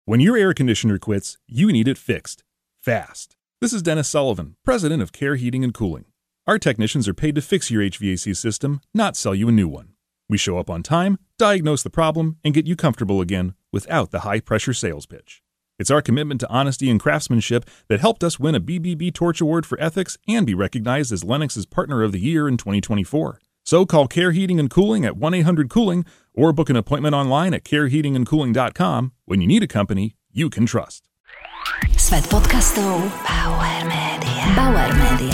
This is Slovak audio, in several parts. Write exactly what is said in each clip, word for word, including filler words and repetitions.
When your air conditioner quits, you need it fixed. Fast. This is Dennis Sullivan, president of Care Heating and Cooling. Our technicians are paid to fix your H V A C system, not sell you a new one. We show up on time, diagnose the problem, and get you comfortable again without the high-pressure sales pitch. It's our commitment to honesty and craftsmanship that helped us win a B B B Torch Award for Ethics and be recognized as Lennox's Partner of the Year in twenty twenty-four. So call Care Heating and Cooling at one eight hundred cooling or book an appointment online at care heating and cooling dot com when you need a company you can trust. Svet podcastov Bauer Media. Bauer Media.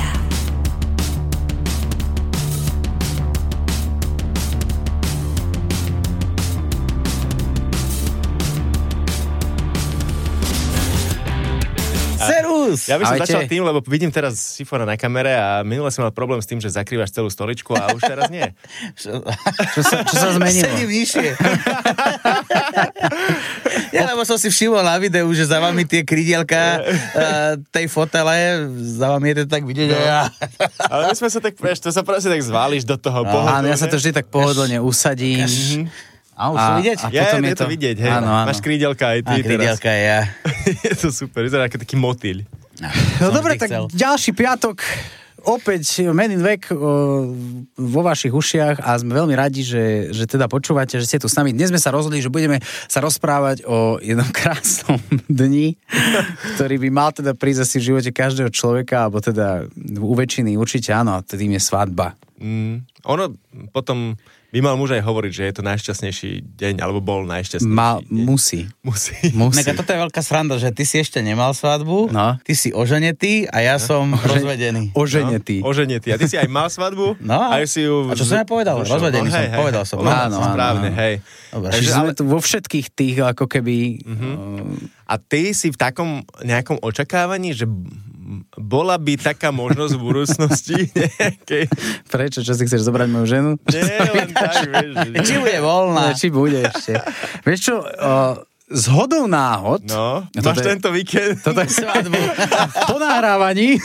Servus! Ja by som Ahojte. začal tým, lebo vidím teraz Sifona na kamere a minule som mal problém s tým, že zakrývaš celú stoličku a už teraz nie. Čo, čo, sa, čo sa zmenilo? Sedím nižšie. Ja lebo som si všimol na videu, že za vami tie krydielka uh, tej fotele, za vami je to tak vidieť. No. Ja. Ale my sme sa tak, vieš, to sa proste tak zvališ do toho no, pohodlne. Ja sa to vždy tak pohodlne usadím. A už to vidieť? A je, je to vidieť, hej. Áno, áno. Máš krídelka aj ty a, krídelka teraz. Ja. Je to super, vyzerá ako taký motýľ. No, no dobre, tak chcel. Ďalší piatok, opäť Men in Vek vo vašich ušiach a sme veľmi radi, že, že teda počúvate, že ste tu s nami. Dnes sme sa rozhodli, že budeme sa rozprávať o jednom krásnom dni, ktorý by mal teda prísť asi v živote každého človeka, alebo teda u väčšiny určite áno, a tým je svadba. Mm, ono potom by mal muž aj hovoriť, že je to najšťastnejší deň, alebo bol najšťastnejší Ma, deň. Musí. Musí. musí. Neka, toto je veľká sranda, že ty si ešte nemal svadbu, no. Ty si oženetý a ja no. som Ože... rozvedený. Oženetý. No, oženetý. A ty si aj mal svadbu? No. A si ju... A čo som ja povedal? Ušel. Rozvedený no, som, hej, hej, povedal hej. som. No, áno, správne, áno. hej. Dobre, čiže sme tu vo všetkých tých, ako keby... Uh-huh. A ty si v takom nejakom očakávaní, že bola by taká možnosť v budúcnosti nejakej? Prečo? Čo si chceš zobrať moju ženu? Nie, len tak, vieš. Či bude voľná? Či bude ešte. Vieš čo, uh, zhodou náhod... No, máš je, tento víkend. Toto je svadbu. Po nahrávaní.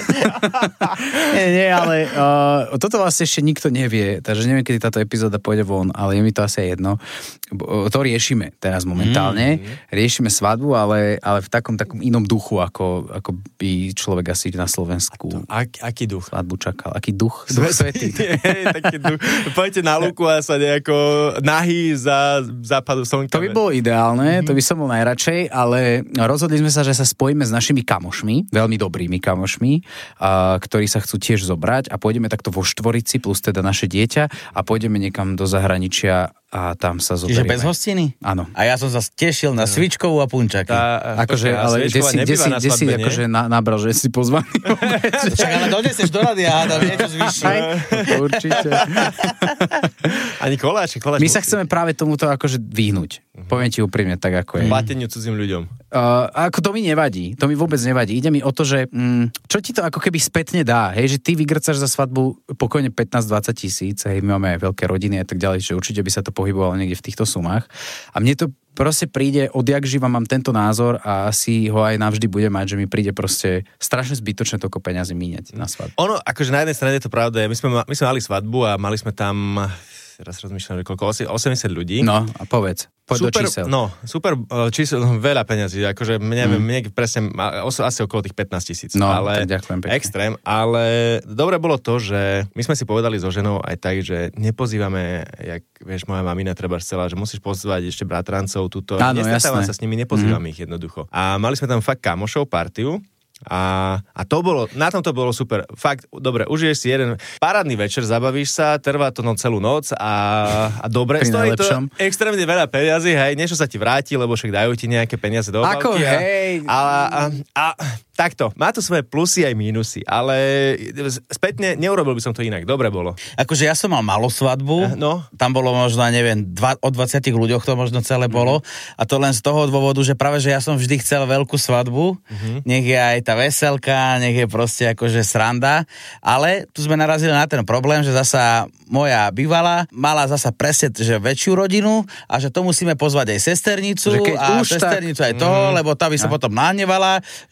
nie, nie, ale uh, toto vlastne ešte nikto nevie, takže neviem, kedy táto epizóda pôjde von, ale je mi to asi jedno. To riešime teraz momentálne. Mm. Riešime svadbu, ale, ale v takom takom inom duchu, ako, ako by človek asi na Slovensku Ak, aký duch? svadbu čakal. Aký duch? Duch svätý. Nie, taký duch. Poďte na lúku a sa nejako nahý za západu slnka. To by bolo ideálne, mm. to by som bol najradšej, ale rozhodli sme sa, že sa spojíme s našimi kamošmi, veľmi dobrými kamošmi, a, ktorí sa chcú tiež zobrať a pôjdeme takto vo štvorici plus teda naše dieťa a pôjdeme niekam do zahraničia a tam sa zoberieme. Čiže bez hostiny? Áno. A ja som sa tešil na svičkovú a punčaky. Tá, akože, ale kde si, kde si, kde si akože na, nabral, že si pozvaný? Čak, ale doneseš do rady a hádam niečo zvyššie. Určite. Ani koláč, koláč. My sa chceme práve tomuto akože vyhnúť. Uh-huh. Poviem ti úprimne tak, ako je. Plateniu cudzím ľuďom. Uh, ako to mi nevadí. To mi vôbec nevadí. Ide mi o to, že mm, čo ti to ako keby spätne dá, hej, že ty vygrcaš za svadbu pokojne pätnásť dvadsať tisíc, hej, my máme aj veľké rodiny a tak ďalej, že určite by sa to pohybovalo niekde v týchto sumách. A mne to proste príde, odjak živa mám tento názor a asi ho aj navždy budem mať, že mi príde proste strašne zbytočné toľko peňazí míňať na svadbu. Ono, akože na jednej strane je to pravda, my sme, my sme mali svadbu a mali sme tam, teraz rozmýšľam, že koľko, osemdesiat ľudí. No, a povedz. Poď super, do čísel. No, super čísel, veľa peňazí, akože neviem, mm. presne, asi okolo tých pätnásť tisíc. No, ale tak ďakujem pekne. Extrém, ale dobre bolo to, že my sme si povedali so ženou aj tak, že nepozývame, jak vieš, moja mamina treba chcela, že musíš pozvať ešte bratrancov, túto, nestretávam sa s nimi, nepozývam mm. ich jednoducho. A mali sme tam fakt kamošov, partiu. A, a to bolo, na tom to bolo super. Fakt, dobre, užiješ si jeden parádny večer, zabavíš sa, trvá to no celú noc a, a dobre, stojí to extrémne veľa peniazy, hej, niečo sa ti vráti, lebo však dajú ti nejaké peniaze do obálky. Ako, hej. A, a, a, a takto, má to svoje plusy aj mínusy, ale spätne neurobil by som to inak, dobre bolo. Akože ja som mal malú svadbu, no. Tam bolo možno, neviem, dva, o dvadsiatich ľuďoch to možno celé bolo mm. a to len z toho dôvodu, že práve, že ja som vždy chcel veľkú svadbu, mm-hmm. nech je aj tá veselka, nech je proste akože sranda, ale tu sme narazili na ten problém, že zasa moja bývalá mala zasa presne, že väčšiu rodinu a že to musíme pozvať aj sesternicu a sesternicu tak... aj toho, mm. lebo tá by sa a? potom nahnevala, že týchto sme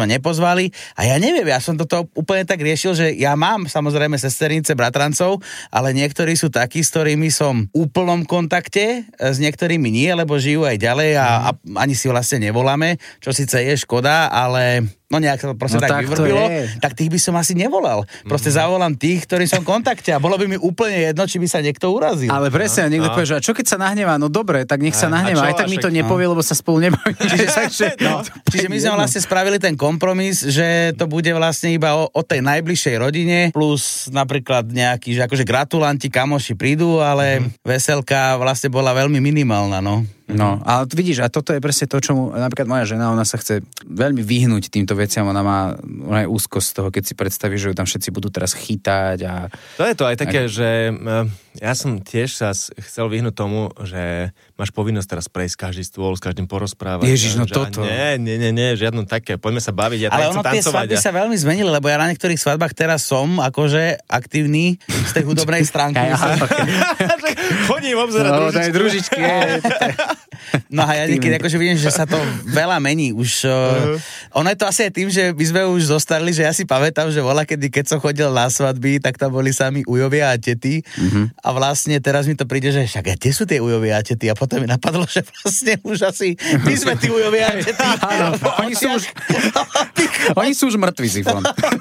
ma nepozvali a ja neviem, ja som toto úplne tak riešil, že ja mám samozrejme sesternice, bratrancov, ale niektorí sú takí, s ktorými som v úplnom kontakte, s niektorými nie, lebo žijú aj ďalej a, a ani si vlastne nevoláme, čo síce je škoda, ale no nejak to proste no tak, tak vyvrbilo, tak tých by som asi nevolal. Proste mm-hmm. zavolám tých, ktorí som v kontakte a bolo by mi úplne jedno, či by sa niekto urazil. Ale presne, no, niekto no. povie, že a čo keď sa nahnevá? No dobre, tak nech sa nahnevá. Aj tak mi to nepovie, no. lebo sa spolu nebavíme. Čiže, no. Čiže my sme vlastne spravili ten kompromis, že to bude vlastne iba o, o tej najbližšej rodine, plus napríklad nejaký, že akože gratulanti, kamoši prídu, ale mm-hmm. veselka vlastne bola veľmi minimálna, no. No, ale vidíš, a toto je presne to, čo mu, napríklad moja žena, ona sa chce veľmi vyhnúť týmto veciam, ona má, ona je úzkosť z toho, keď si predstaví, že ju tam všetci budú teraz chytať a... To je to aj také, a... že ja som tiež sa chcel vyhnúť tomu, že máš povinnosť teraz prejsť každý stôl, s každým porozprávať. Ježiš, no že, toto. Nie, nie, nie, nie, žiadno také, poďme sa baviť, ja ale ono tie svadby a... sa veľmi zmenili, lebo ja na niektorých svadbách teraz som akože aktívny z tej hudobnej stránky. Chodím obzerať no, družičky. družičky. No a ja niekedy akože vidím, že sa to veľa mení. Už, uh-huh. Ono je to asi aj tým, že my sme už zostali, že ja si pamätám, že voľa kedy, keď som chodil na svadby, tak tam boli sami ujovia a tety. Uh-huh. A vlastne teraz mi to príde, že však a tie sú tie ujovia a tety. A potom mi napadlo, že vlastne už asi my sme tí ujovia a tety. Áno, oni sú už oni sú už mŕtvi, Sifon.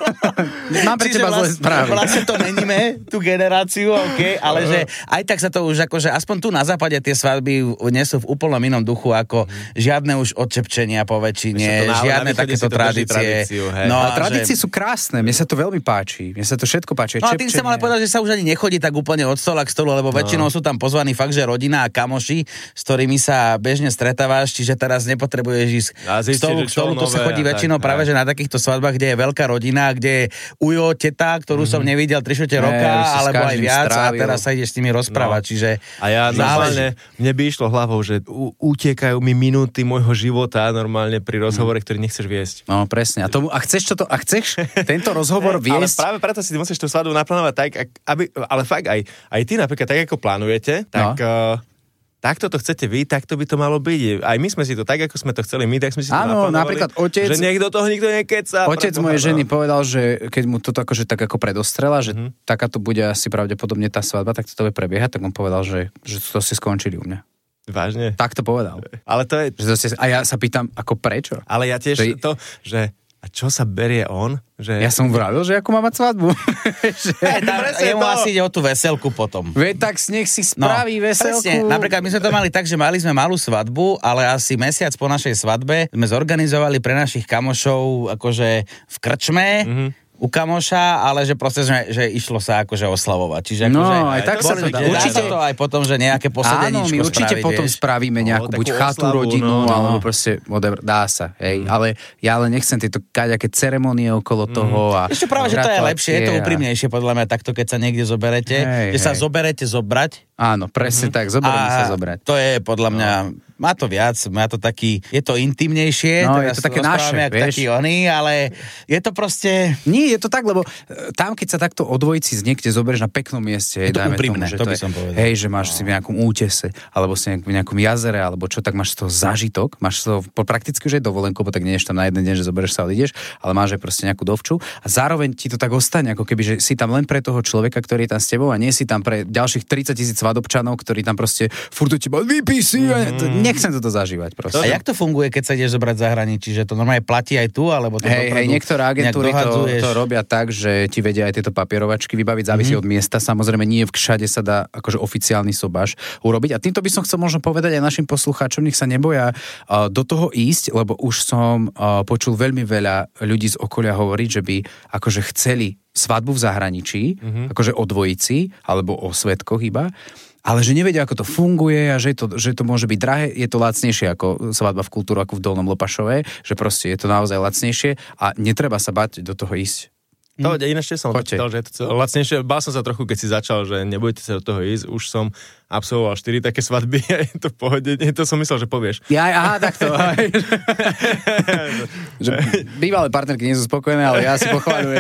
Mám pre teba zlé správy. Vlastne to meníme, tú generáciu, okay, ale uh-huh. že aj tak sa to už akože, aspoň tu na západe tie svadby nie sú v úplnom inom duchu, ako mm. žiadne už odčepčenia po väčšine, žiadne takéto tradície. No, a tradície že... sú krásne, mne sa to veľmi páči. Mne sa to všetko páči. No a tým chcem ale povedať, že sa už ani nechodí tak úplne od stola k stolu, lebo no. väčšinou sú tam pozvaní fakt, že rodina a kamoši, s ktorými sa bežne stretávaš, čiže teraz nepotrebuješ ísť k stolu k stolu, to sa chodí väčšinou práve, že na takýchto svadbách, kde je veľká rodina, kde je ujo, teta, ktorú mm. som nevidel tri štvrte roka, alebo aj viac a teraz sa ideš s nimi rozprávať, čiže a ja normálne, mne by išlo hlavou, že utiekajú mi minúty môjho života normálne pri rozhovore, ktorý nechceš viesť. No presne. A, tomu, a chceš toto, a chceš tento rozhovor viesť? Ale práve preto si musíš tú svadbu naplánovať tak, aby, ale fakt aj, aj ty napríklad tak, ako plánujete, tak... No. Uh, takto to chcete vy, takto by to malo byť. Aj my sme si to tak, ako sme to chceli my, tak sme si to Áno, naplánovali. Napríklad otec... Že niekto toho nikto nekeca. Otec mojej ženy povedal, že keď mu toto akože tak ako predostrela, že mm-hmm. takáto bude asi pravdepodobne tá svadba, tak to bude prebiehať, tak on povedal, že, že to si skončili u mňa. Vážne? Tak to povedal. Ale to je... Že to si, a ja sa pýtam, ako prečo? Ale ja tiež to, to že... A čo sa berie on? Že... Ja som vravil, že ako má mať svadbu. že... Hey, tam, jemu asi ide o tú veselku potom. Veď tak nech si spraví no, veselku. Presne. Napríklad my sme to mali tak, že mali sme malú svadbu, ale asi mesiac po našej svadbe sme zorganizovali pre našich kamošov akože v krčme, mm-hmm. u kamoša, ale že proste, že, že išlo sa akože oslavovať. Čiže no, akože, aj tak sa to dá. Určite to aj potom, že nejaké posedeničko spraviť. Áno, my určite spraviť, potom vieš. spravíme nejakú no, buď chatu, oslavu, rodinu, no, no. alebo proste, whatever, dá sa, hej. Mm. Ale ja ale nechcem tieto kaďaké ceremonie okolo mm. toho. A ešte práve, že to je lepšie, je to úprimnejšie, podľa mňa, takto, keď sa niekde zoberete, hej, že hej. sa zoberete zobrať. Áno, presne mm-hmm. tak, zoberieme sa zobrať. To je podľa mňa, má to viac, má to taký, je to intimnejšie, no, je to také naše, vieš. Taký oný, ale je to proste... Nie, je to tak, lebo tam, keď sa takto o dvojici niekde zoberieš na peknom mieste, je to úprimné, tomu, že to by je, som povedal. Hej, že máš no. si v nejakom útese, alebo si v nejakom jazere, alebo čo, tak máš z toho zážitok, máš z toho prakticky už aj dovolenku, bo tak nie ješ tam na jeden deň, že zoberieš sa a ideš, ale máš aj proste nejakú dovču a zároveň ti to tak ostane, ako keby, že si tam len pre toho človeka, ktorý je tam s tebou a nie si tam pre ďalších tridsať tisíc svadobčanov, ktorí tam proste furt do teba vypí si, mm. nechcem toto zažívať proste. A jak to funguje, keď sa ideš zobrať zahraničí, že to normálne platí aj tu, alebo to hej, hej, niektoré agentúry to, to robia tak, že ti vedia aj tieto papierovačky vybaviť, závisí mm. od miesta, samozrejme nie všade sa dá akože oficiálny sobáš urobiť a týmto by som chcel možno povedať aj našim poslucháčom, nech sa neboja uh, do toho ísť, lebo už som uh, počul veľmi veľa ľudí z okolia hovoriť, že by akože chceli svadbu v zahraničí, mm-hmm. akože o dvojici, alebo o svedkoch iba, ale že nevedia, ako to funguje a že to, že to môže byť drahé, je to lacnejšie ako svadba v Kultúru, ako v Dolnom Lopašove, že proste je to naozaj lacnejšie a netreba sa bať do toho ísť. To hm. ináč som čítal, že je to lacnejšie. Bál som sa trochu, keď si začal, že nebudete sa do toho ísť. Už som absolvoval štyri také svadby a je to v pohode. Nie, to som myslel, že povieš. Ja, aha, takto. Že bývalé partnerky nie sú spokojné, ale ja si pochváľujem.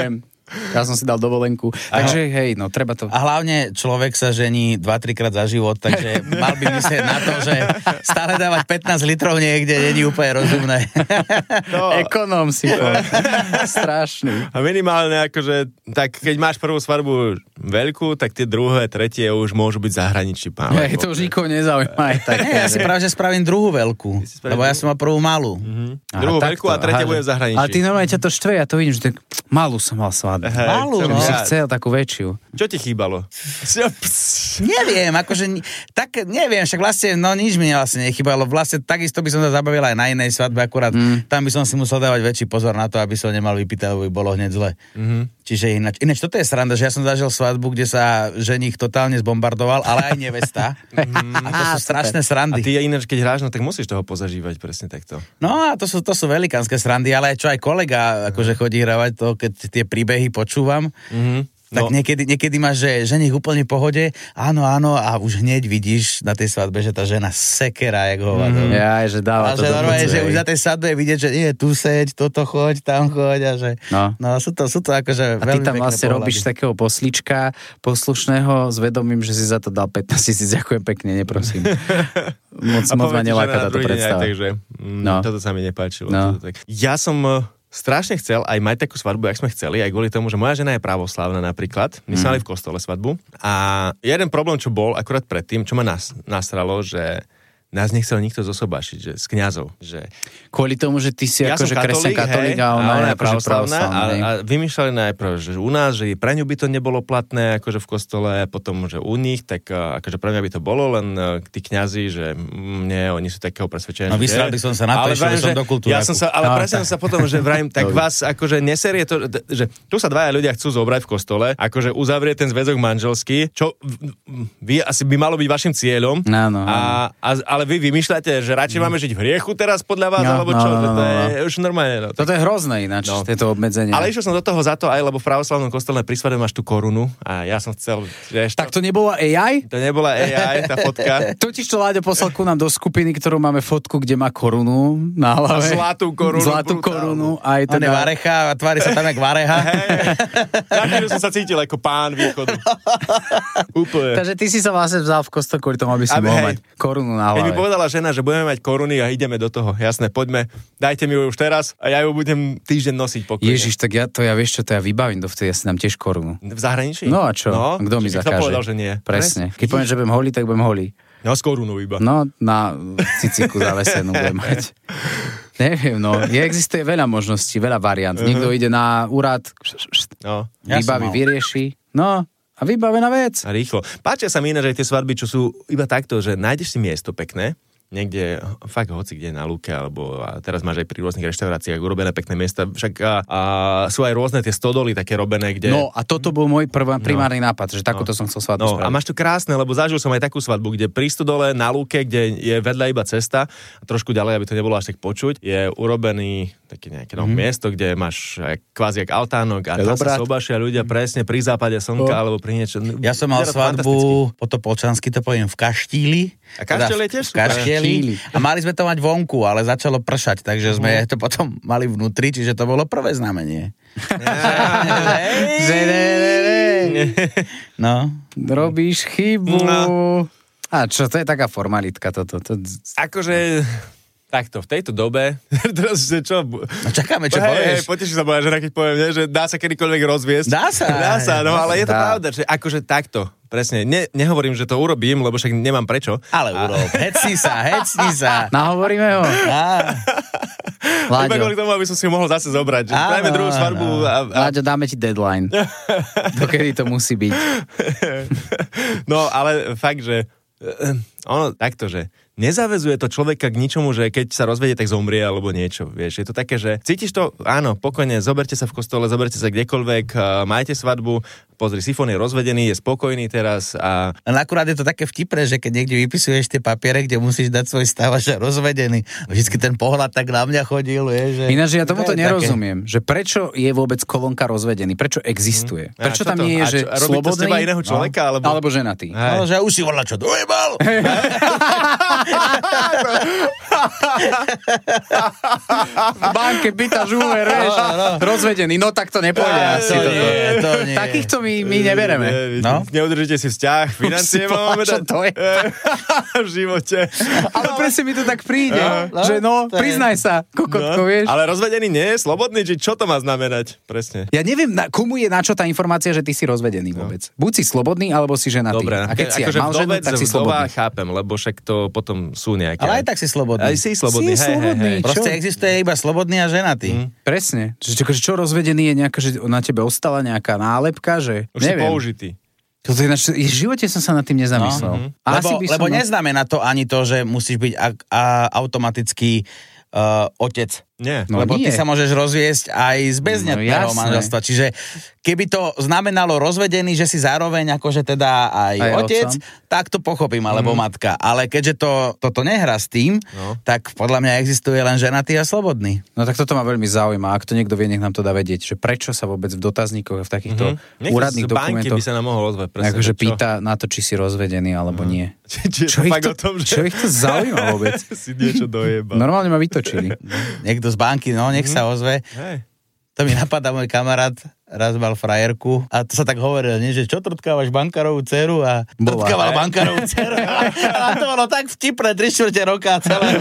Ja som si dal dovolenku. Aha. Takže hej, no treba to... A hlavne človek sa žení dva tri krát za život, takže mal by myslieť na to, že stále dávať pätnásť litrov niekde není úplne rozumné. No. Ekonóm si to. Strašný. A minimálne akože, tak keď máš prvú svadbu veľkú, tak tie druhé, tretie už môžu byť zahraničí pán. Hej, to už nikoho nezaujíma aj tak. Nie, ja si práve, že spravím druhú veľkú, lebo ja som mal prvú malú. Mm-hmm. Druhú veľkú a tretia bude v zahraničí. Ale ty normálne ťa to štve, ja to vidím, že tak malú som mal svadbu. Hey, malú, no. Si chcel takú väčšiu. Čo ti chýbalo? Neviem, akože, tak neviem, však vlastne, no nič mi vlastne nechýbalo. Vlastne takisto by som sa zabavil aj na inej svadbe, akurát mm. tam by som si musel dávať väčší pozor na to, aby som nemal vypýtať, lebo by bolo hneď zle. Mm-hmm. Čiže ináč, ináč, toto je sranda, že ja som zažil svadbu, kde sa ženích totálne zbombardoval, ale aj nevesta. A to sú strašné srandy. A ty ináč, keď hráš, no tak musíš toho pozažívať presne takto. No a to sú, to sú velikánske srandy, ale čo aj kolega akože chodí hravať to, keď tie príbehy počúvam. Mm-hmm. Tak no. niekedy, niekedy máš, že ženich úplne v pohode, áno, áno, a už hneď vidíš na tej svadbe, že tá žena sekera, jak hovado. Mm, ja, že dáva a to že do normálne, budze, že už na tej svadbe je vidieť, že nie, tu seď, toto choď, tam choď a že... No, no sú, to, sú to akože a ty tam vlastne pohľady. Robíš takého poslička poslušného s vedomím, že si za to dal pätnásť tisíc, ďakujem pekne, neprosím. Moc, moc ma neláka táto predstava. Takže, mm, no. Toto sa mi nepáčilo. No. Tak. Ja som... strašne chcel aj mať takú svadbu, jak sme chceli, aj kvôli tomu, že moja žena je pravoslávna napríklad. My sme mm. mali v kostole svadbu. A jeden problém, čo bol akurát predtým, čo ma nas, nasralo, že nás nechcel nikto zosobášiť, že z kňazov. Že... Kvôli tomu, že ty si ja akože kresťan katolík a ona je akože pravoslavná. A, a vymýšľali najprv, že u nás, že pre ňu by to nebolo platné akože v kostole, potom, že u nich, tak akože pre mňa by to bolo, len tí kňazi, že nie, oni sú takého presvedčenia. No vysral by som sa na to, išiel by som do kultúry. Ja som sa, ale no, presne som sa potom, že vrajím, tak vás akože neserie to, že tu sa dvaja ľudia chcú zobrať v kostole, akože uzavrieť ten zväzok manželský, čo vy asi by malo byť vašim cieľom. No, no, a, a, ale vy vymýšľate, že radšej máme žiť v hriechu teraz podľa vás, no, alebo čo, no, no, no, to je už normálne. No. Toto je hrozné ináč, no. Tieto obmedzenia. Ale išiel som do toho za to aj, lebo v pravoslavnom kostole pri svadbe máš tú korunu a ja som chcel, že tak to nebola á í? To nebola á í, tá fotka. Totiž to Láďo poslal ku nám do skupiny, ktorú máme fotku, kde má korunu na hlave. A zlatú korunu. Zlatú korunu. Aj teda... On je varecha a tvári sa tam jak vareha. Na chvíľu som sa cítil ako pán východu. Úplne. Takže ty si sa vlastne vzal v kostol kvôli tomu, aby si mohol mať korunu na hlave. Keď mi povedala žena, že budeme mať koruny a ideme do toho. Jasné, poďme. Dajte mi ju už teraz a ja ju budem týždeň nosiť pokojne. Ježiš, tak ja to ja vieš čo, to ja vybavím dovtedy, ja si dám tiež korunu. V zahraničí? No a čo? No, kto mi zakáže? Kto povedal, že nie? Presne. Keď poviem, že budem holý, tak budem holý. No s korunou iba. No, na ciciku zavesenú budem mať. Neviem, no. Je, existuje veľa možností, veľa variant. Uh-huh. Niekto ide na úrad, no. vybaví, ja vyrieši. No, a vybavená vec. A rýchlo. Páčia sa mi iné, že aj tie svadby, čo sú iba takto, že nájdeš si miesto pekné, niekde, fakt hoci kde na lúke, alebo a teraz máš aj pri rôznych reštauráciách urobené pekné miesta, však a, a sú aj rôzne tie stodoly také robené, kde... No a toto bol môj prvý primárny no. nápad, že takúto no. som chcel svadbu no, spraviť. A máš to krásne, lebo zažil som aj takú svadbu, kde pri stodole na lúke, kde je vedľa iba cesta, a trošku ďalej, aby to nebolo až tak počuť, je urobený také nejaké no, mm. miesto, kde máš kvázi jak altánok a tam sa sobášia ľudia presne pri západe slnka, oh. alebo pri niečo... Ja som mal svadbu, po to polčansky to poviem, v Kaštíli. A Kaštíl je tiež v Kaštíli. A mali sme to mať vonku, ale začalo pršať, takže sme to potom mali vnútri, čiže to bolo prvé znamenie. No. Robíš chybu. No. A čo, to je taká formalitka toto. To... Akože... Takto, v tejto dobe, teraz, že čo? No čakáme, čo hej, povieš. Hej, poteší sa moja žena, keď poviem, nie, že dá sa kedykoľvek rozviesť. Dá sa. Dá sa, no ale je to dá. Pravda, že akože takto, presne, ne, nehovorím, že to urobím, lebo však nemám prečo. Ale a... urob, hecni sa, hecni sa. Nahovoríme ho. Láďo. Iba kvôli tomu, aby som si ho mohol zase zobrať. Že dajme druhú svadbu. A, a... Láďo, dáme ti deadline. Dokedy to musí byť. No, ale fakt, že ono takto, že nezavezuje to človeka k ničomu, že keď sa rozvedie, tak zomrie alebo niečo, vieš. Je to také, že cítiš to, áno, pokojne, zoberte sa v kostole, zoberte sa kdekoľvek, majte svadbu, pozri, Sifón je rozvedený, je spokojný teraz a... Len akurát je to také vtipné, že keď niekde vypisuješ tie papiere, kde musíš dať svoj stav, že rozvedený. Vždycky ten pohľad tak na mňa chodil, vieš. Že... Ináč ja tomuto nerozumiem, také... že prečo je vôbec kolónka rozvedený, prečo existuje? Prečo tam nie je, že slobodný? To z teba iného človeka? No, alebo... alebo ženatý. No, že už si volá, čo dojebal? V banke pýtaš úver, vieš, no, no. rozvedený, no tak to nepôjde no, asi. To nie, to nie. Takýchto my, my nebereme. No? Neudržíte si vzťah, financie máme dať to je. v živote. Ale presne mi to tak príde, no, že no, priznaj sa, kokotko, no, vieš. Ale rozvedený nie je slobodný, či čo to má znamenať? Presne. Ja neviem, na, komu je na čo tá informácia, že ty si rozvedený vôbec. No. Buď si slobodný, alebo si ženatý. Dobre, a keď si akože mal ženu, tak si slobodný. Chápem, lebo však to potom sú nejaké. Ale aj tak si slobodný. Aj si slobodný, si hej, slobodný. hej, hej. Proste existuje iba slobodný a ženatý. Mm. Presne. Čiže čo, čo rozvedený je nejaká, že na tebe ostala nejaká nálepka, že už neviem. si použitý. Toto je nač... V živote som sa nad tým nezamyslel. No, mm-hmm. Lebo, by lebo som... neznamená to ani to, že musíš byť a, a, automaticky uh, otec. Nie. No lebo nie. Ty sa môžeš rozviesť aj z beznetného no, manželstva. Čiže keby to znamenalo rozvedený, že si zároveň akože teda aj, aj otec, otcom. Tak to pochopím, alebo mm. matka. Ale keďže to, toto nehrá s tým, no. tak podľa mňa existuje len ženatý a slobodný. No tak toto ma veľmi zaujíma. Ak to niekto vie, nech nám to dá vedieť, že prečo sa vôbec v dotazníkoch a v takýchto mm-hmm. úradných dokumentoch by sa nám mohol ozvať, presne, akože pýta na to, či si rozvedený, alebo mm. nie. Či, čo, ich to, to, tom, že... čo ich to zaujíma vôbec? Si niečo dojebal. Normálne ma vytočili. Niekto z banky, no nech sa ozve. Hej. To mi napadá môj kamarát, raz mal frajerku a to sa tak hovorilo, nie, že čo trtkávaš bankárovú dceru a trtkával bankárovú dceru a to bolo tak vtipné, tri štvrte roka celé.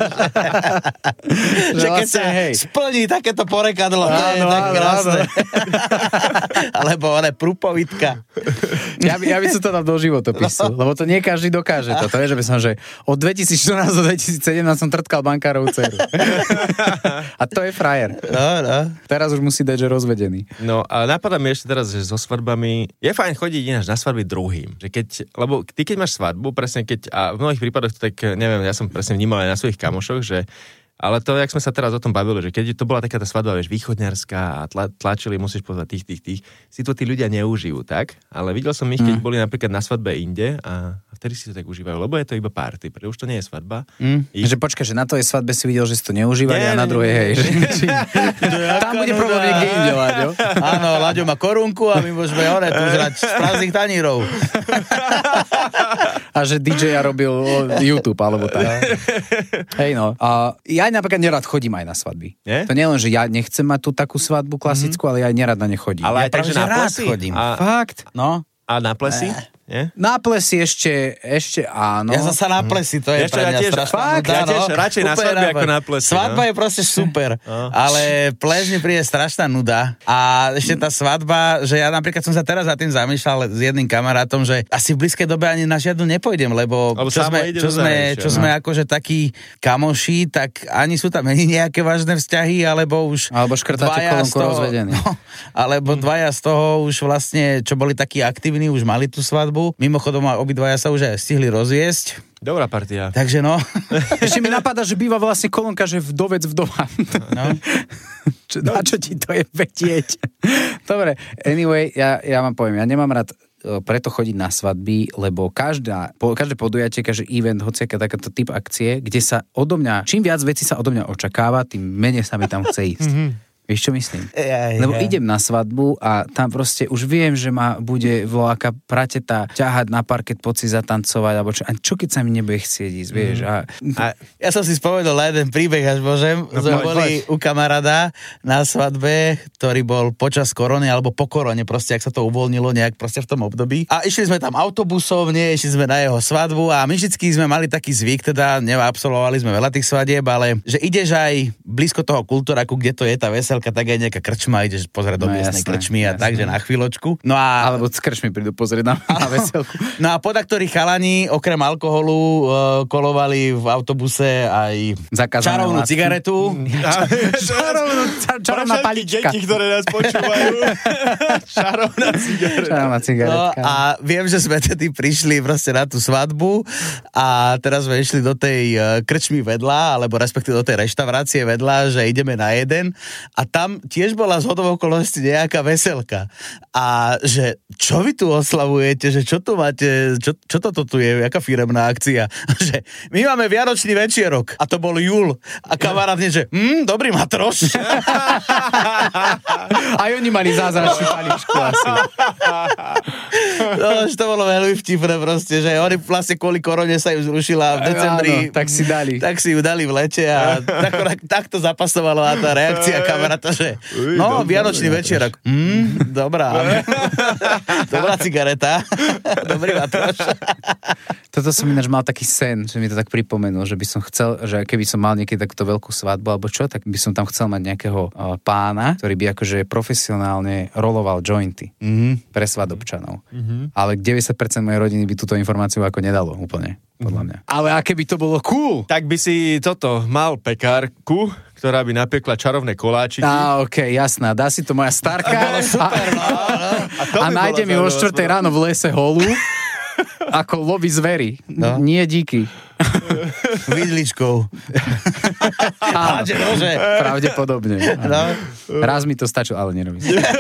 Že keď sa hej. splní takéto porekadlo, to je tak krásne. Alebo ale prúpovitka. Ja by, ja by som to dal do životopisu, no. lebo to nie každý dokáže toto. Je, že by som, že od dvetisícštrnásť do dvetisícsedemnásť som trtkal bankárovú dceru. A to je frajer. No, no. Teraz už musí dať, že rozvedený. No a napadá mi ešte teraz, že so svadbami je fajn chodiť ináč na svadby druhým. Že keď, lebo ty keď máš svadbu, presne keď, a v mnohých prípadoch to tak, neviem, ja som presne vnímal aj na svojich kamošoch, že ale to, jak sme sa teraz o tom bavili, že keď to bola taká tá svadba, vieš, východňarská a tla, tlačili, musíš pozvať tých, tých, tých, si to tí ľudia neužijú, tak? Ale videl som ich, keď mm. boli napríklad na svadbe inde a vtedy si to tak užívajú, lebo je to iba party, pretože už to nie je svadba. Mm. Ich... Že počkaj, že na tvojej svadbe si videl, že si to neužívajú a na druhej, hej. Že... Tam bude problém niekde inde, Láďo. Áno, Láďo má korunku a my môžeme hore tu žrať z prázdnych tanírov. A že dý džej robil YouTube, alebo tak. Hej no. A ja napríklad nerad chodím aj na svadby. Nie? To nie len, že ja nechcem mať tú takú svadbu klasickú, mm-hmm. ale ja aj nerad na ne chodím. Ale ja aj tak, že na plesy chodím. A... Fakt? No. A na plesy? Nie? Na plesy ešte, ešte áno. Ja zasa na plesy, to je ešte pre mňa ja tiež, strašná fakt, nuda. Ja tiež no, radšej na svadbe ako na plesy. Svadba no. je proste super, no. ale ples mi príde strašná nuda. A ešte tá svadba, že ja napríklad som sa teraz za tým zamýšľal s jedným kamarátom, že asi v blízkej dobe ani na žiadnu nepôjdem, lebo Alebo čo sme, čo sme, čo no. sme akože takí kamoši, tak ani sú tam ani nejaké vážne vzťahy, alebo už alebo škrtáte kolonku rozvedený. No, alebo dvaja z toho už vlastne, čo boli takí aktívni, už mali tú svadbu. Mimochodom obidvaja sa už aj stihli rozviesť. Dobrá partia. Takže no. Ešte mi napadá, že býva vlastne kolónka, že vdovec vdova. No. Čo, na čo ti to je vedieť? Dobre, anyway, ja, ja vám poviem, ja nemám rád preto chodiť na svadby, lebo každá, po, každé podujatie, každý event, hociaká takáto typ akcie, kde sa odo mňa, čím viac vecí sa odo mňa očakáva, tým menej sa mi tam chce ísť. Vieš, čo myslím? Ja, ja. Lebo idem na svadbu a tam proste už viem, že ma bude voľaká prateta ťahať na parket, poď si zatancovať, alebo čo, a čo keď sa mi nebude chcieť ísť, vieš? A... a ja som si spomenul na jeden príbeh, až môžem. No, sme boli u kamaráda na svadbe, ktorý bol počas korony, alebo po korone, proste, ak sa to uvoľnilo nejak proste v tom období. A išli sme tam autobusom, nie, išli sme na jeho svadbu a my vždycky sme mali taký zvyk, teda neabsolvovali sme veľa tých svadieb, ale že ideš aj blízko toho kultúraku, kde to je tá veselka, tak aj nejaká krčma, ideš pozrieť do no, miestnej krčmy a tak, že na chvíľočku. No a... Alebo z krčmy prídu pozrieť na, na veselku. No a podaktorí chalani, okrem alkoholu, uh, kolovali v autobuse aj zakázané čarovnú látky. Cigaretu. čarovnú, čarovná palička. Deti, ktoré nás počúvajú. čarovná cigareta. Čarovná cigaretka. No a viem, že sme tedy prišli proste na tú svadbu a teraz sme išli do tej krčmy vedľa, alebo respektíve do tej reštaurácie vedľa, že ideme na jeden a a tam tiež bola zhodou okolností nejaká veselka. A že čo vy tu oslavujete, že čo tu máte, čo, čo toto tu je, jaká firemná akcia? Že my máme vianočný večierok a to bol júl. A kamarát nie, že hm, dobrý matroš. Aj oni mali zázračnú paličku asi. No, že to bolo veľmi vtipné proste, že oni vlastne kvôli korone sa im zrušila v decembri. Áno, tak si dali. Tak si ju dali v lete a tak, tak to zapasovala tá reakcia kamaráta, že no, vianočný večierok. Mm, dobrá. Dobrá cigareta. Dobrý matroš. Toto som ináč mal taký sen, že mi to tak pripomenul, že by som chcel, že keby som mal niekedy takúto veľkú svadbu alebo čo, tak by som tam chcel mať nejakého uh, pána, ktorý by akože profesionálne roloval jointy mm-hmm. pre svadobčanov. Mm-hmm. Ale deväťdesiat percent mojej rodiny by túto informáciu ako nedalo úplne, podľa mňa. Ale aké by to bolo cool! Tak by si toto mal pekárku, ktorá by napiekla čarovné koláčiky. Á, okej, okay, jasná. Dá si to moja starka a, super, no, no. a, a nájde mi o štvrtej ráno v lese holu ako lovi zvery. No. Nie díky. Vidličkou. Áno, pravdepodobne. No. Raz mi to stačilo, ale nerobím.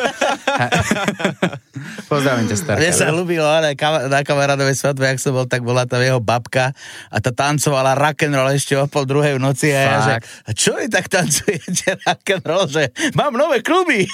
Pozdravím ťa, starka. Mne sa ľúbilo, ale na kamarádovej svadbe, jak som bol, tak bola tam jeho babka a tá tancovala rock'n'roll ešte o pol druhej v noci a ja, že a čo vy tak tancujete rock'n'roll, že mám nové kluby.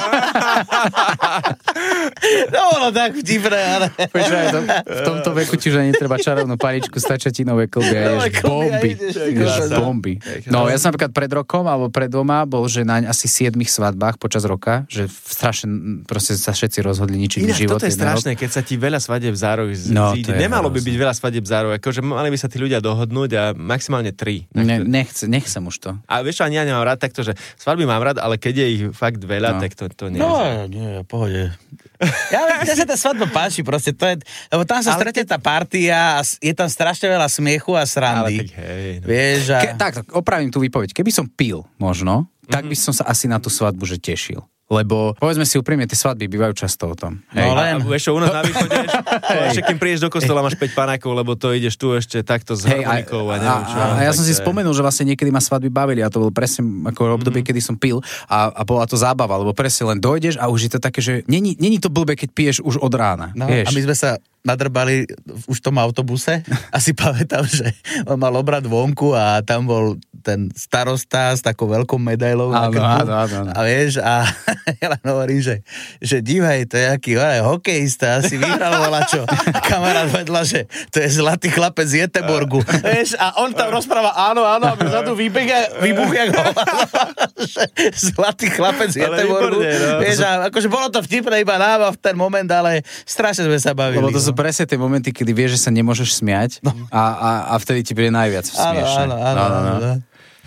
To bolo tak vtipné, ale... Počúvaj, to, v tomto veku ti už ani treba čarovnú paličku, stačia ti nové kluby a ješ bomby. Ješ bomby. No, ja som napríklad pred rokom alebo pred dvoma bol, že na asi siedmich svadbách počas roka, že strašne proste sa všetci rozhodli ničiť Ináč, život. Toto je strašné, rok. Keď sa ti veľa svadieb zároveň no, zíde. Nemalo by byť veľa svadieb zároveň, akože mali by sa tí ľudia dohodnúť a maximálne tri. Ne, nechce, nechcem už to. A vieš, ani ja nemám rád takto, že svadby mám rád, ale keď je ich fakt veľa, no. tak to, to nie. No, nie, pohode. Ja, mne sa tá svadba páči, proste to je, lebo tam sa stretne tá partia a je tam strašne veľa smiechu a srandy. Ale tak hej. No. Vieš, a... Ke, tak, tak, opravím tú výpoveď. Keby som pil, možno, mm-hmm. tak by som sa asi na tú svadbu že tešil. Lebo, povedzme si úprimne, tie svadby bývajú často o tom. Hej. No len. A vieš čo, u nás na východe, ešte kým prídeš do kostola, máš päť panákov, lebo to ideš tu ešte takto s harmonikou a neviem čo. A, a ja som si je... spomenul, že vlastne niekedy ma svadby bavili a to bolo presne ako obdobie, mm-hmm. kedy som pil a, a bola to zábava, lebo presne len dojdeš a už je to také, že není, není to blbé, keď piješ už od rána. No, a my sme sa nadrbali už v tom autobuse a si pamätám, že on mal obrad vonku a tam bol ten starosta s takou veľkou medailou na krku. A vieš, a ja len hovorím, že, že dívaj, to je aký hokejista, asi vyhral volačo. A kamarát vedľa, že to je zlatý chlapec z Jeteborgu. Vieš, a on tam rozpráva áno, áno, a vzadu vybuch jak ho. Zlatý chlapec z Jeteborgu. No. Vieš, a akože bolo to vtipné iba náma v ten moment, ale strašne sme sa bavili. Lebo to sú presne tie momenty, kedy vieš, že sa nemôžeš smiať no. a, a, a vtedy ti bude najviac smiešne. Áno, áno, áno. No, no, no.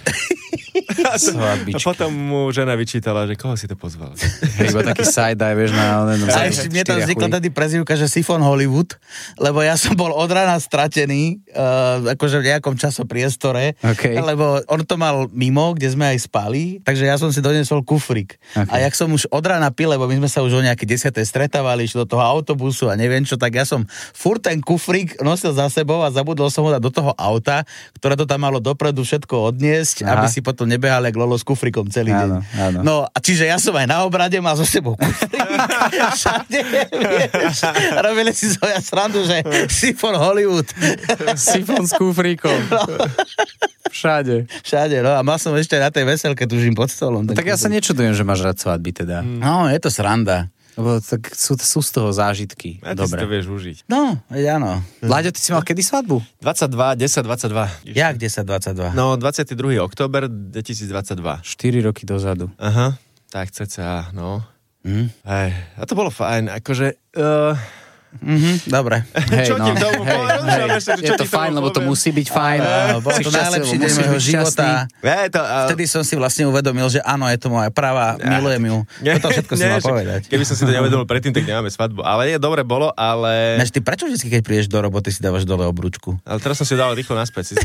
A, to, a potom mu žena vyčítala, že koho si to pozval. Iba taký side-dive, vieš, na... na a ešte mne tam vznikla tedy prezývka, že Sifon Hollywood, lebo ja som bol od rána stratený, uh, akože v nejakom časopriestore, okay. lebo on to mal mimo, kde sme aj spali, takže ja som si donesol kufrík. Okay. A jak som už od rána pil, lebo my sme sa už o nejaké desiatej stretávali, išli do toho autobusu a neviem čo, tak ja som furt ten kufrík nosil za sebou a zabudol som ho dať do toho auta, ktoré to tam malo dopredu všetko odniesť, aha. aby si potom nebehal jak Lolo s kufrikom celý deň. Áno, áno. No, a čiže ja som aj na obrade mal so sebou kufrik. Všade, vieš. Robili si svoja srandu, že Sifon Hollywood. Sifon s kufrikom. No. Všade. Všade, no. A mal som ešte na tej veselke, tužím pod stolom. Tak kufrik. Ja sa nečudujem, že máš rád svadby teda. Mm. No, je to sranda. Lebo tak sú, sú z toho zážitky. A ty dobre. Si to vieš užiť. No, veď áno. Láďo, ty si mal kedy svadbu? dvadsaťdva, desať, dvadsaťdva. Jak desať, dvadsaťdva? No, dvadsiateho druhého október dvetisícdvadsaťdva. štyri roky dozadu. Aha, tak cca, no. Mm. Hej, a to bolo fajn, akože... Uh... Mhm, dobre. Hej, čo no. ti tomu hej, hej. Ešte, je to fajn, lebo to musí byť fajn. Uh, bol to najlepší deň môjho života. Je to, uh... Vtedy som si vlastne uvedomil, že áno, je to moja práva, ja. Milujem ju. Toto všetko si mal povedať. Keby som si to neuvedomil predtým, tak nemáme svadbu. Ale je, dobre bolo, ale... Než ty prečo vždy, keď prídeš do roboty, si dávaš dole obručku? Ale teraz som si dal rýchlo naspäť.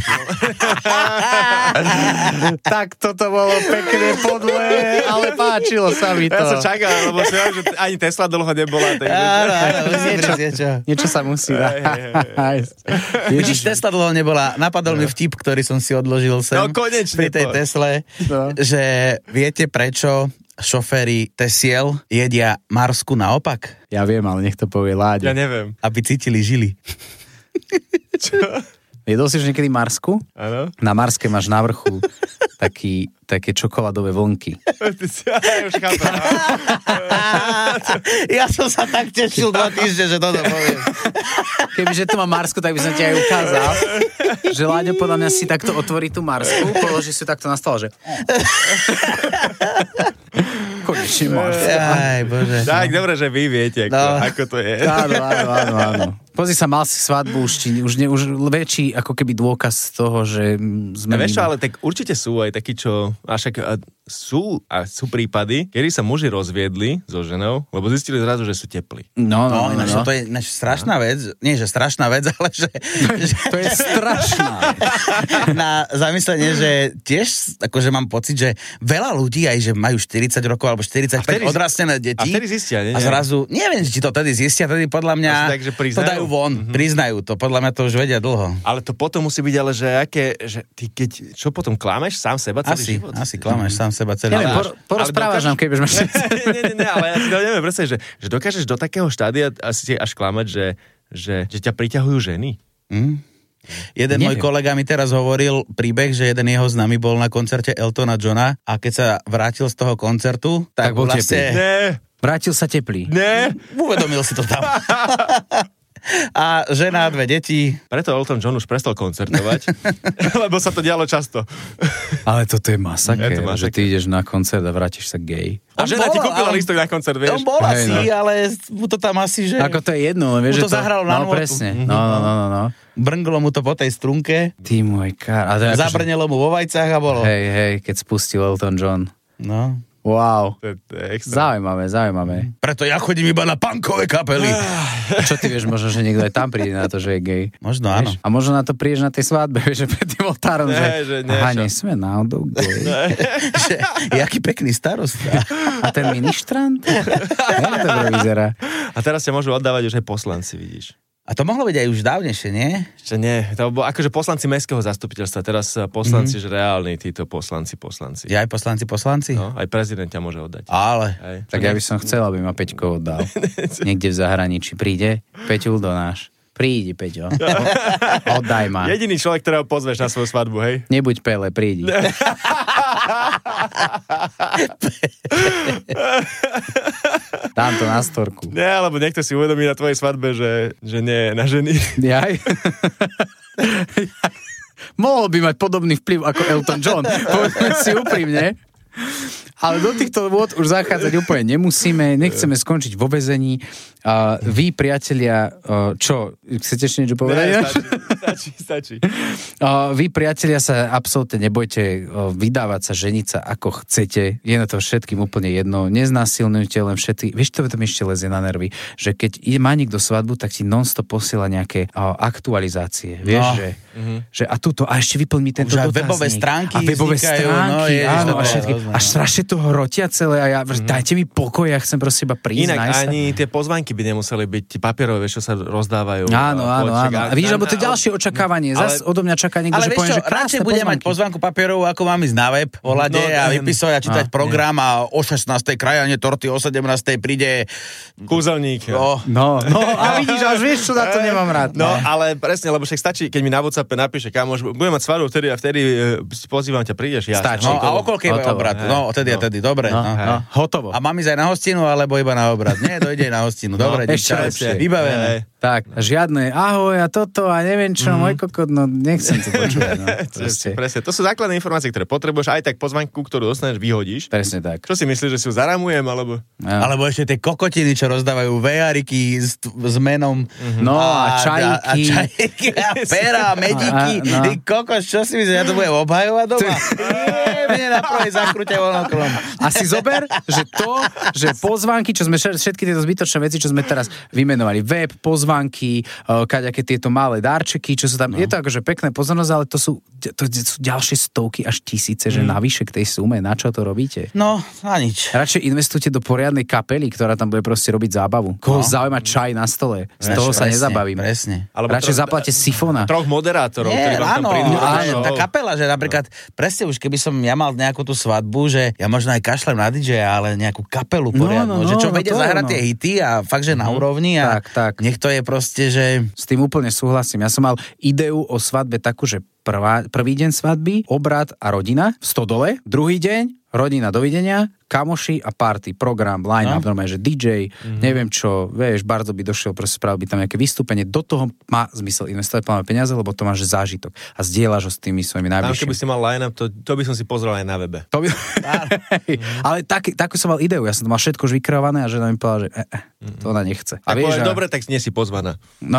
Tak toto bolo pekné podle, ale páčilo sa mi to. Ja som čakal, lebo som že ani Tesla dlho nebola. Áno, áno, niečo niečo. Niečo sa musí dať. Vidíš, Tesla dlho nebola. Napadol mi vtip, ktorý som si odložil sem. No konečne. Pri tej Tesle, no. Že viete prečo šoféri Tesiel jedia Marsku naopak? Ja viem, ale nech to povie Láďo. Ja neviem. Aby cítili žily. Čo? Jedol si už niekedy Marsku? Áno. Na Marske máš na vrchu taký, také čokoládové vlnky. Ja už chápem. Ja som sa tak tešil dva týždne, že toto poviem. Kebyže tu má Marsku, tak by som ti aj ukázal, že Láďo podľa mňa si takto otvorí tú Marsku, položí si takto na stole, že... Konečne Marska. Aj, bože. Tak, dobre, že vy viete, ako, No. ako to je. Áno, áno, áno, áno. Pozri sa, mal si svadbu, už, ti, už, ne, už väčší ako keby dôkaz toho, že sme... A vieš čo, ale tak určite sú aj takí, čo... A však a sú, a sú prípady, kedy sa muži rozviedli so ženou, lebo zistili zrazu, že sú teplí. No, No, no, no, ináč, no. to je ináč strašná vec. Nie, že strašná vec, ale že... To je strašná. Na zamyslenie, že tiež, akože mám pocit, že veľa ľudí aj, že majú štyridsať rokov alebo štyridsaťpäť A vtedy- odrastené deti. A vtedy zistia, nie? A zrazu, neviem, či to tedy zistia, tedy podľa mňa Asi tak, že priznajú? to dajú von, mm-hmm. priznajú to, podľa mňa to už vedia dlho. Ale to potom musí byť, ale že aké, že ty keď, čo potom klameš sám seba celý Asi, život? asi klamáš sám seba celý Neviem, život. por, porozprávaš dokážeš- nám, keď máš... nie, nie, nie, nie, ale ja si to neviem predstaviť, že, že dokážeš do takého štádia asi až klamať, že, že, že ťa priťahujú ženy. Mm. Jeden Neviem. môj kolega mi teraz hovoril príbeh, že jeden jeho známy bol na koncerte Eltona Johna a keď sa vrátil z toho koncertu, tak, Tak bol vlastne Ne, Vrátil sa teplý. ne. uvedomil si to tam. A žena, dve deti. Preto Elton John už prestal koncertovať, lebo sa to dialo často. Ale toto je masaker, Je to že masaker. ty ideš na koncert a vrátiš sa gay. A On žena ti bol, kúpila ale- lístok na koncert, On vieš? bol Hej, asi, no. ale mu to tam asi, že Ako to je jedno, len vieš, Mu že to zahralo na no, nôtu. presne. No, no, no, no, no. brnglo mu to po tej strunke, Ty môj kár. A to je akože- zabrnelo mu vo vajcách a bolo. Hej, hej, keď spustil Elton John. No. Wow. To je, to je extra. Zaujímavé, zaujímavé. Preto ja chodím iba na punkové kapely. A čo ty vieš, možno, že niekto aj tam príde na to, že je gay. Možno áno. Vieš? A možno na to prídeš na tej svadbe, vieš, že pred tým oltárom, Ne, že, že nie, aha, čo? nie sme náhodou gay. Že, jaký pekný starosta. A ten ministrant? Jak to dobre vyzerá? A teraz ťa môžu oddávať už aj poslanci, vidíš. A to mohlo byť aj už dávnejšie, nie? Ešte nie. To bolo akože poslanci mestského zastupiteľstva. Teraz poslanci, mm-hmm. že reálni títo poslanci, poslanci. Ja aj poslanci, poslanci? No, aj prezident ťa môže oddať. Ale. Hej. Tak ja by som chcel, aby ma Peťko oddal. Niekde v zahraničí. Príde? Peťul do náš. Prídi, Peťo. Oddaj ma. Jediný človek, ktorého pozveš na svoju svadbu, hej? Nebuď Pele, prídi. Dám to na storku. Nie, alebo niekto si uvedomí na tvojej svadbe, že, že nie je na ženy. Jaj? Mohol by mať podobný vplyv ako Elton John. Povedzme si úprimne. Ale do týchto vôd už zachádzať úplne nemusíme. Nechceme skončiť vo väzení. Uh, vy, priatelia, uh, čo? Chcete ešte niečo povedať? Ne, stačí, stačí, stačí. Uh, vy, priatelia, sa absolútne nebojte uh, vydávať sa, ženiť sa ako chcete. Je na to všetkým úplne jedno. Neznásilňujte len všetky. Vieš, to tam ešte lezie na nervy. Že keď má niekto svadbu, tak ti non-stop posiela nejaké uh, aktualizácie. Vieš, No. že, mm-hmm. že a tuto, a ešte vyplň mi tento Už aj dotazník. webové stránky A webové vznikajú, stránky, no, ježiš, áno, a dobre, všetky. hrozné, A no. strašne to hrotia celé a ja, mm-hmm. dajte mi pokoj, ja chcem proste iba prísť, Inak nájsť sa. ani tie pozvánky by nemuseli byť papierové, vieš, čo sa rozdávajú. Áno, áno, Počkaj, áno. A vidíš, lebo to je ďalšie očakávanie. Zas ale- odo mňa čaká niekto, Ale že vieš poviem, čo, že krásne radšej budem mať pozvánky. pozvánku papierovú, ako mám ísť na web, pohľade No, a ten- vypisovať a čítať A, program a o šestnástej krajanie torty, o sedemnástej príde... Kúzelník. Oh, No, no, a vidíš, až vieš, čo na to nemám rád. No, ale presne, lebo však stačí, keď mi na WhatsAppe napíše, kamoš, budem mať svadbu vtedy a vtedy e, pozývam ťa, prídeš, ja. Stačí. no a o koľkej je Hotovo. obrad? No, tedy a tedy, dobre. No, No. no, hotovo. A mám ísť aj na hostinu, alebo iba na obrad? Nie, dojde na hostinu. Dobre, No, ešte čau, lepšie. vybavené. Hej. Tak, žiadne ahoj a toto a neviem čo, mm. môj kokot, no nechcem to počúvať. No, proste. Presne, to sú základné informácie, ktoré potrebuješ, aj tak pozvánku, ktorú dostaneš, vyhodíš. Presne tak. Čo si myslíš, že si ju zaramujem, alebo... Ja. Alebo ešte tie kokotiny, čo rozdávajú véariky s, s menom. No a čajky. A, a čajky a pera, a mediky. A- a- no. Ty kokos, čo si myslíš, ja to budem obhajovať doma? Pojemne na prvej zakrute voľnokrom. A si zober, že to, že pozvánky, čo sme všetky tieto zbytočné veci, čo sme teraz vymenovali, web, pozvánky, kaďaké tieto malé darčeky, čo sú tam, no. Je to akože pekné pozornosť, ale to sú, to sú ďalšie stovky až tisíce, že mm. navyše k tej sume, na čo to robíte? No, na nič. Radšej investujte do poriadnej kapely, ktorá tam bude proste robiť zábavu. Koho no. zaujíma čaj na stole, z toho sa nezabavíme. Presne. Radšej zaplate sifona. Troch moderátorov, Nie, ktorí vám áno, tam prídu. áno, tá kapela, že napríklad, presne už keby som ja mal nejakú tú svadbu, že ja možno aj kašlem na dý džeja, ale nejakú kapelu poriadnu, no, no, no, že čo no, vedia zahrať no. tie hity a fakt, že na úrovni a tak, tak. Nech to je proste, že... S tým úplne súhlasím. Ja som mal ideu o svadbe takú, že prvá, prvý deň svadby, obrad a rodina v Stodole, druhý deň rodina, dovidenia, kamoši a party, program, line-up, no. normálne, že dý džej, mm-hmm. neviem čo, vieš, bardzo by došiel, proste spravil by tam nejaké vystúpenie, do toho má zmysel investovať plánové peniaze, lebo to máš zážitok a zdieľaš ho s tými svojimi najbližšími. Tam keby si mal line-up, to, to by som si pozrel aj na webe. To by... Ale tak, takú som mal ideu, ja som to mal všetko už vykreované a žena mi povedala, že eh, eh, to ona nechce. A tak vieš, povedal, a... dobre, tak nie si pozvaná. No,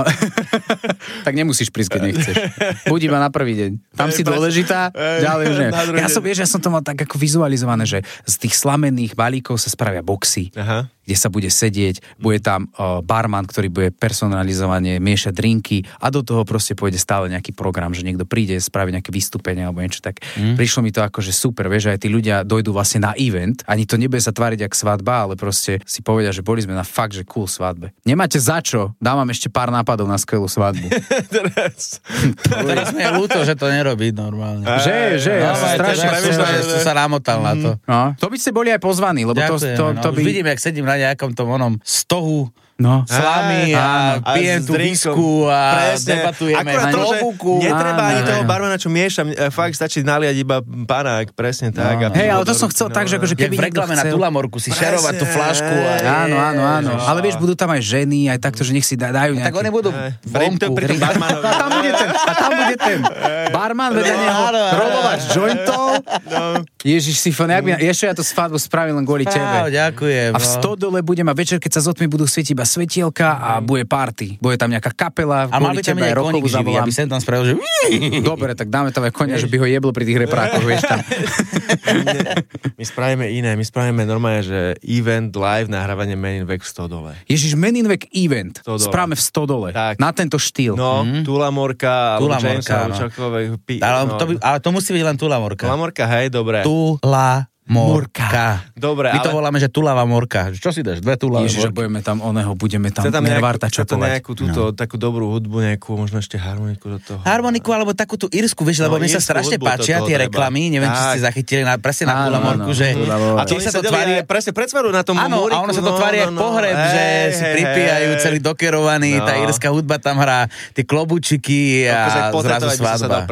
tak nemusíš prísť, keď nechceš. Buď iba na prvý deň. Tam si dôležitá, ďalej už nie. Ja som, vieš, ja som to mal tak ako vizualizované, že z tých slamenných balíkov sa spravia boxy, aha. kde sa bude sedieť, bude tam uh, barman, ktorý bude personalizovane miešať drinky a do toho proste pôjde stále nejaký program, že niekto príde, spraví nejaké vystúpenie alebo niečo tak. Mm. Prišlo mi to ako, že super, vieš, aj tí ľudia dojdú vlastne na event, ani to nebude sa tváriť jak svadba, ale proste si povedia, že boli sme na fakt, že cool svadbe. Nemáte za čo, dávam ešte pár nápadov na skvelú svadbu. Teraz. Teraz mi je ľúto, že to nerobí normálne. Že, že, ja som strašne som sa namotal na to. No, to by ste boli aj pozvaní, lebo ďakujem, to, to, to no, by... Už vidím, jak sedím na nejakom tom onom stohu, no. slamy a, a pijem tú visku a presne. Debatujeme na klobuku. Netreba ani toho barmana, čo mieša, fakt stačí naliať iba panák, presne tak. No, no. Hej, ale to som chcel no, tak, že akože keby niekto reklame chcel... na Tulamorku si šerovať tú flašku. A... Áno, áno, áno. Ale vieš, budú tam aj ženy, aj takto, že nech si dajú nejaký... Tak oni budú vonku. A tam bude ten, a tam bude ten barman vedľa neho rolovať jointov. Ježiš, Sifon, ešte ja to svadbu spravím len kvôli tebe. Ďakujem. A v Stodole budem a večer, keď sa zotmi budú svietiť iba svetielka a bude party. Bude tam nejaká kapela, a mal by tam aj koník živý, aby sem tam spravil, že... Dobre, tak dáme tam aj konia, že by ho jeblo pri tých reprákoch, vieš tam. My spravíme iné, my spravíme normálne, že event, live, nahrávanie Men in Vek v Stodole. Ježiš, Men in Vek event. Stodole. Správame v Stodole. Tak. Na tento štýl. No, mm. Tulamorka, alebo Jamesa, no. Pi- ale, no. to by, ale to musí byť len Tulamorka. Tulamorka, hej, dobre. Tula Morka. Dobre, my to ale... voláme, že tulavá morka. Čo si dáš? Dve tulavé morky. Ježiš, budeme tam oného, budeme tam nervárta čapovať. Chce tam nejakú túto, no. takú dobrú hudbu, nejakú, možno ešte harmoniku do toho. Harmoniku, alebo takú tú írsku, vieš, lebo no, mi sa strašne páčia tie reklamy, neviem, či ste zachytili na, presne na tulamorku, že... A to sa to tvári, presne predsvaru na tom múriku. Áno, a ono sa to tvári jak pohreb, že si pripíjajú celý dokerovaný, tá írska hudba tam hrá, tie klobučiky a zrazu svadba.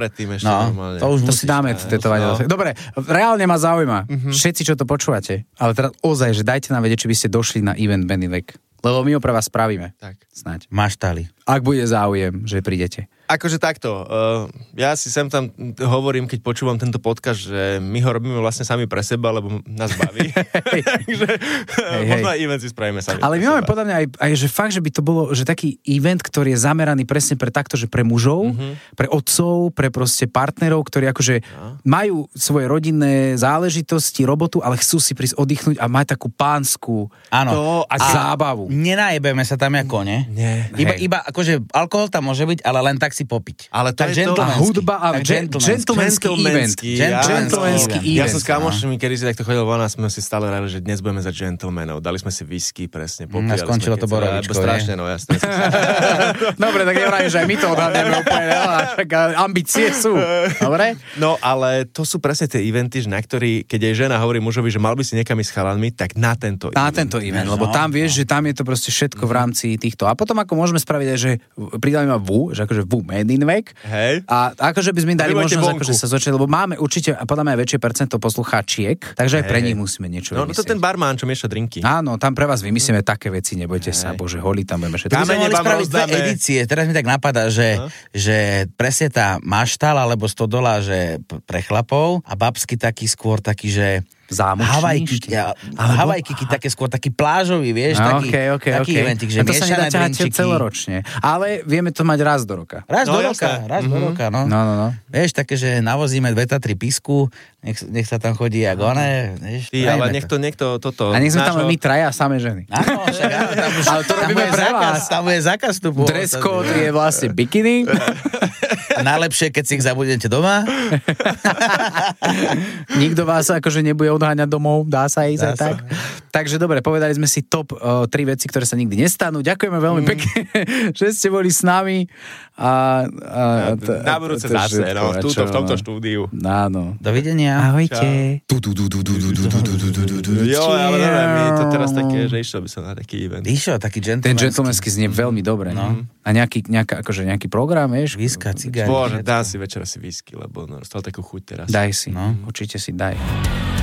To si dáme tetovať. Dobre, reálne ma zaujíma. Všetci, čo to počúvate, ale teraz ozaj, že dajte nám vedieť, či by ste došli na event Men in Vek. Lebo my ho pre vás spravíme. Tak. Snáď. Maštali. Ak bude záujem, že prídete. Akože takto, uh, ja si sem tam hovorím, keď počúvam tento podcast, že my ho robíme vlastne sami pre seba, lebo nás baví. Takže hey, možno aj event si spravíme sami. Ale my máme podľa mňa aj, aj, že fakt, že by to bolo, že taký event, ktorý je zameraný presne pre takto, že pre mužov, mm-hmm. pre otcov, pre proste partnerov, ktorí akože no. majú svoje rodinné záležitosti, robotu, ale chcú si prísť oddychnúť a mať takú pánsku áno. a zábavu. Nenajebeme sa tam ako, ne? Nie. Iba, iba akože alkohol tam môže byť, ale len tak si popiť. Ale to tak je to. A hudba a gentlemanský event. Gentlemanský event. Ja som s kamošmi, kedy si takto chodil von a sme si stále rali, že dnes budeme za gentlemanov. Dali sme si whisky, presne, popíjali sme. A skončilo to borovičko, strašne, no jasne. Dobre, tak nevrajím, že aj my to odhadneme úplne, ambície sú. Dobre? No, ale to sú presne tie eventy, na ktorý, keď aj žena hovorí mužovi, že mal by si niekam ísť s chalanmi, tak na tento event. Na tento event, lebo tam vieš, že tam je to proste všetko v rámci týchto. A potom ako môžeme spraviť aj, že pridali ma V, že akože V Men in Vek. Hej. A akože by sme dali možnosť akože sa zočiť, lebo máme určite, a podľa mňa väčšie percento poslucháčiek, takže aj pre nich musíme niečo no, vymyslieť. No to ten barman, čo mieša drinky. Áno, tam pre vás vymyslíme také veci, nebojte Hej. sa, bože, holí tam budeme všetko. My sme mohli spraviť dve edície, teraz mi tak napadá, že, no? že presne tá maštal alebo stodola, že pre chlapov a babsky taký skôr taký, že zámočný. Havajky, Alebo... Havajky, také skôr taký plážový, vieš, no, taký, okay, okay, taký okay. eventik, že to sa nedá ťahať celoročne, ale vieme to mať raz do roka. Raz no, do roka, raz mm-hmm. do roka, no. No, no, no. Vieš, také, že navozíme dve Tatry Pisku, nech, nech sa tam chodí jak one, vieš. Ty, ale nech to niekto toto... A nech sme tam my traja samé ženy. Áno, však áno, tam už, ale to robíme pre vás. Tam bude zákaz vstupu. Dress code je vlastne bikiny. A najlepšie, keď si ich zabudnete doma. Nikto vás akože nebude odháňať domov, dá sa ísť aj tak. Takže dobre, povedali sme si top uh, tri veci, ktoré sa nikdy nestanú. Ďakujeme veľmi mm. pekne, že ste boli s nami. A, a, t- na budúce zase, no, v, túto, v tomto štúdiu. Áno. Dovidenia. Ahojte. Jo, ale neviem, je to teraz také, že išiel by som na taký event. Išiel, taký gentlemanský. Ten gentlemanský znie veľmi dobre, no. A nejaký, nejaká, akože nejaký program, vieš? Whisky, cigári. Bože, dá si večer si whisky, lebo no, dostal takú chuť teraz. Daj si, no. Určite si daj.